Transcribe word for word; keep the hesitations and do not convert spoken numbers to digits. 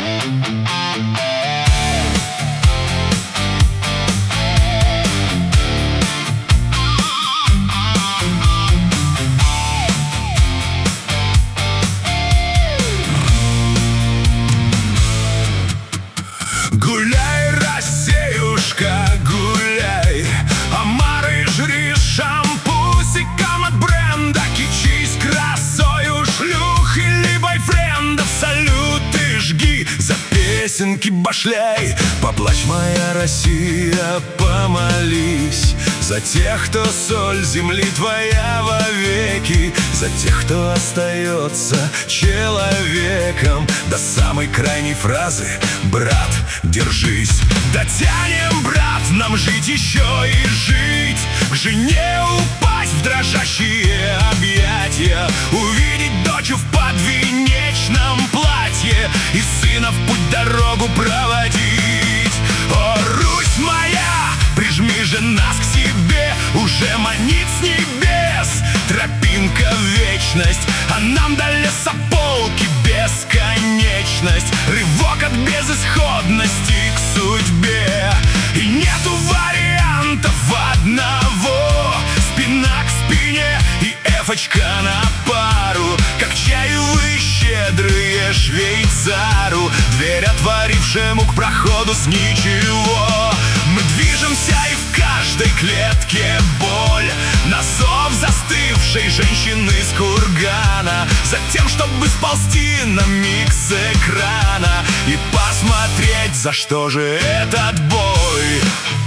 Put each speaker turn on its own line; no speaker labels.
Гуляй, Россиюшка, гуляй, омары жри, шампусиком от бренда, кичись красою шлюх или бойфрендов, салюты жги, за песенки башляй. Поплачь, моя Россия, помолись за тех, кто соль земли твоя вовеки, за тех, кто остается человеком. До самой крайней фразы: брат, держись. Дотянем, брат, нам жить еще и жить, к жене упасть в дрожащие объятия, увидеть дочь в подвенечном платье и сына в путь дорогу проводить. О, Русь моя, прижми же нас к себе, уже манит с небес тропинка в вечность, а нам до лесополки бесконечность, рывок от безысходности к судьбе. И нету вариантов одного: спина к спине и эфочка на пару, как чаевые щедрые швейцару, дверь отворившему к проходу с ничего. Мы движемся, и в каждой клетке боль, на зов застывшей женщины с кургана, за тем, чтобы сползти на миг с экрана и посмотреть, за что же этот бой.